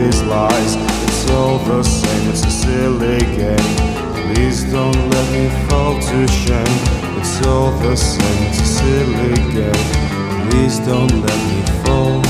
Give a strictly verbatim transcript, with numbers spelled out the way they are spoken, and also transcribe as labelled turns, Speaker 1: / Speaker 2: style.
Speaker 1: these lies. It's all the same, it's a silly game. Please don't let me fall to shame. It's all the same, it's a silly game. Please don't let me fall